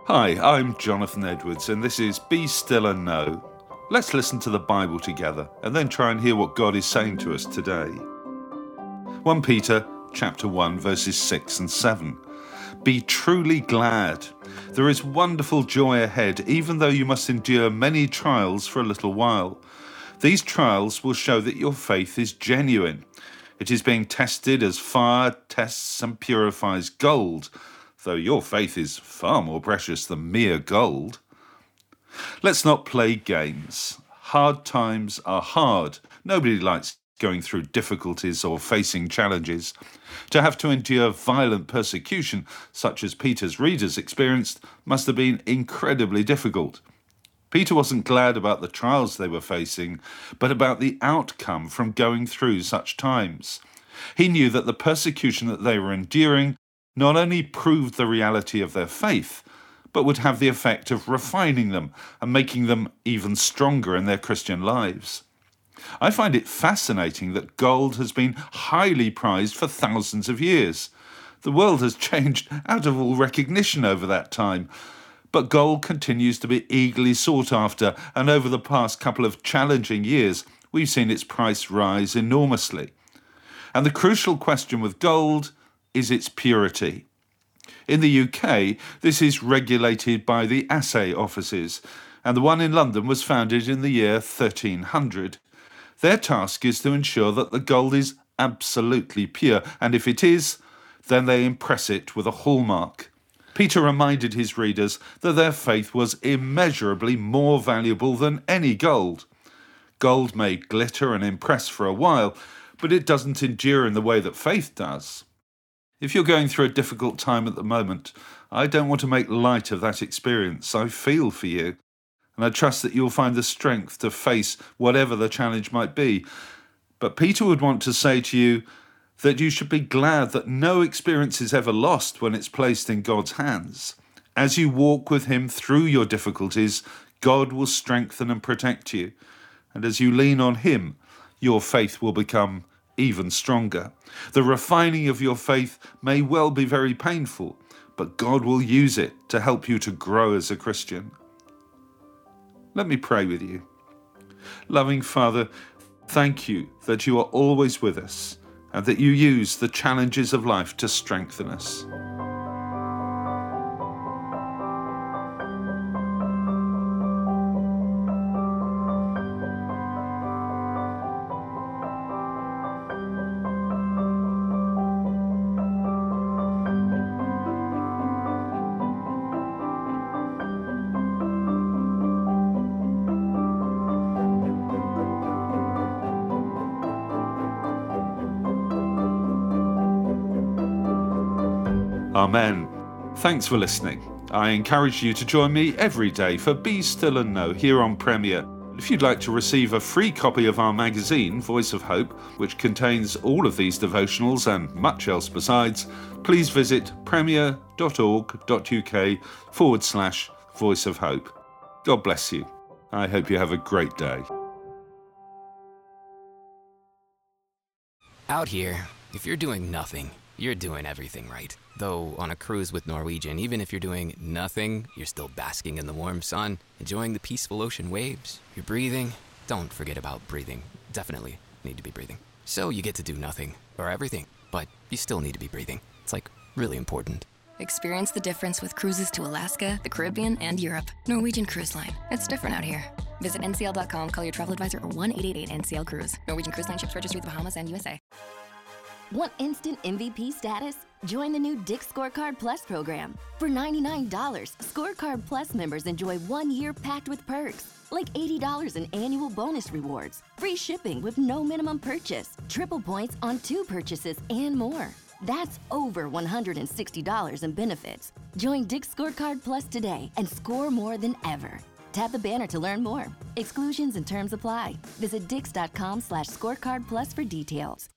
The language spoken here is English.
Hi, I'm Jonathan Edwards, and this is Be Still and Know. Let's listen to the Bible together and then try and hear what God is saying to us today. 1 Peter chapter 1, verses 6 and 7. Be truly glad. There is wonderful joy ahead, even though you must endure many trials for a little while. These trials will show that your faith is genuine. It is being tested as fire tests and purifies gold, though your faith is far more precious than mere gold. Let's not play games. Hard times are hard. Nobody likes going through difficulties or facing challenges. To have to endure violent persecution, such as Peter's readers experienced, must have been incredibly difficult. Peter wasn't glad about the trials they were facing, but about the outcome from going through such times. He knew that the persecution that they were enduring not only proved the reality of their faith, but would have the effect of refining them and making them even stronger in their Christian lives. I find it fascinating that gold has been highly prized for thousands of years. The world has changed out of all recognition over that time, but gold continues to be eagerly sought after, and over the past couple of challenging years, we've seen its price rise enormously. And the crucial question with gold is its purity. In the UK, this is regulated by the assay offices, and the one in London was founded in the year 1300. Their task is to ensure that the gold is absolutely pure, and if it is, then they impress it with a hallmark. Peter reminded his readers that their faith was immeasurably more valuable than any gold. Gold may glitter and impress for a while, but it doesn't endure in the way that faith does. If you're going through a difficult time at the moment, I don't want to make light of that experience. I feel for you, and I trust that you'll find the strength to face whatever the challenge might be. But Peter would want to say to you that you should be glad that no experience is ever lost when it's placed in God's hands. As you walk with him through your difficulties, God will strengthen and protect you. And as you lean on him, your faith will become even stronger. The refining of your faith may well be very painful, but God will use it to help you to grow as a Christian. Let me pray with you. Loving Father, thank you that you are always with us and that you use the challenges of life to strengthen us. Amen. Thanks for listening. I encourage you to join me every day for Be Still and Know here on Premier. If you'd like to receive a free copy of our magazine, Voice of Hope, which contains all of these devotionals and much else besides, please visit premier.org.uk/Voice of Hope. God bless you. I hope you have a great day. Out here, if you're doing nothing, you're doing everything right. Though on a cruise with Norwegian, even if you're doing nothing, you're still basking in the warm sun, enjoying the peaceful ocean waves. You're breathing. Don't forget about breathing. Definitely need to be breathing. So you get to do nothing, or everything, but you still need to be breathing. It's like really important. Experience the difference with cruises to Alaska, the Caribbean, and Europe. Norwegian Cruise Line. It's different out here. Visit ncl.com, call your travel advisor, or 1-888-NCL-CRUISE. Norwegian Cruise Line ships registry the Bahamas and USA. Want instant MVP status? Join the new Dick's Scorecard Plus program. For $99, Scorecard Plus members enjoy 1 year packed with perks, like $80 in annual bonus rewards, free shipping with no minimum purchase, triple points on 2 purchases, and more. That's over $160 in benefits. Join Dick's Scorecard Plus today and score more than ever. Tap the banner to learn more. Exclusions and terms apply. Visit dix.com/scorecardplus for details.